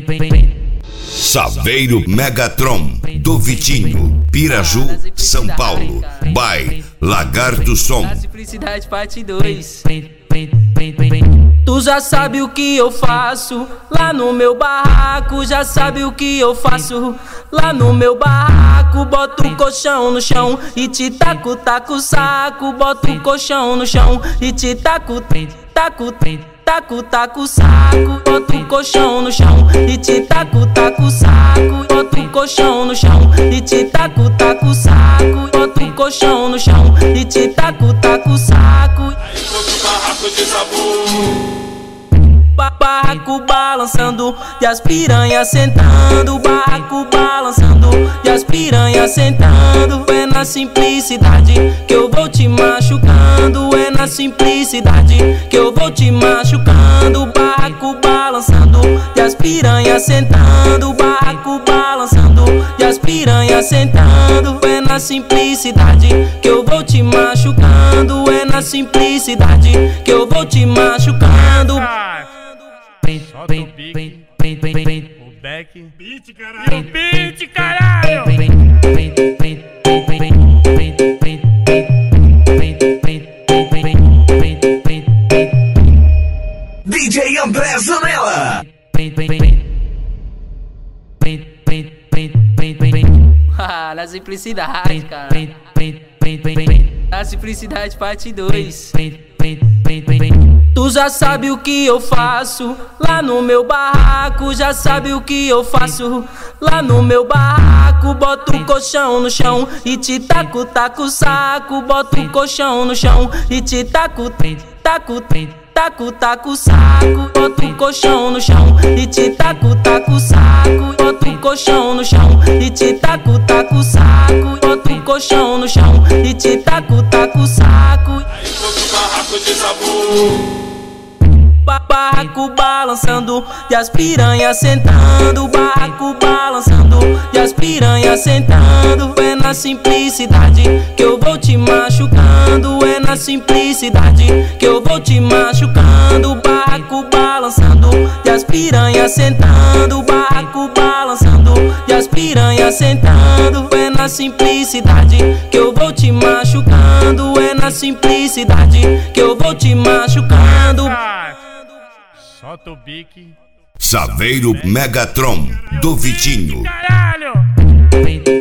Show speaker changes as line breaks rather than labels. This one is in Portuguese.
Saveiro Megatron, do Vitinho, Piraju, São Paulo. By Lagarto Som.
A Simplicidade parte 2. Tu já sabe o que eu faço lá no meu barraco, já sabe o que eu faço lá no meu barraco. Boto o colchão no chão e te taco, taco o saco. Boto o colchão no chão e te taco, taco, taco, taco o saco. Boto o colchão no chão e te taco, taco o saco. Boto o colchão no chão e te taco, taco o saco. Boto o colchão no chão e te taco, taco o saco.
Barraco de sabor.
Barraco balançando e as piranhas sentando. Barraco balançando e as piranhas sentando. É na simplicidade que eu vou te machucando. É na simplicidade que eu vou te machucando. Barraco balançando e as piranhas sentando. Barraco balançando e as piranhas sentando. É na simplicidade que eu vou te machucando. É na simplicidade que eu vou te machucando.
Solta o pique, o back, beat, caralho, o beat, caralho.
DJ André Zanella.
Na simplicidade, cara. Na simplicidade parte 2. Tu já sabe o que eu faço lá no meu barraco, já sabe o que eu faço lá no meu barraco. Boto o colchão no chão e te taco, taco o saco. Boto o colchão no chão e te taco, taco, taco, taco o saco. Boto o colchão no chão e te taco, taco o saco. Boto o colchão no chão e te taco, taco o saco. Boto o colchão no chão e te taco, taco o saco.
Aí outro barraco de sabor.
Barraco balançando e as piranhas sentando. Barraco balançando e as piranhas sentando. É na simplicidade que eu vou te machucando. É na simplicidade que eu vou te machucando. Barraco balançando e as piranhas sentando. Barraco balançando e as piranhas sentando. É na simplicidade que eu vou te machucando. É na simplicidade que eu vou te machucando.
Solta o bique.
Saveiro Megatron, do Vitinho.
Caralho.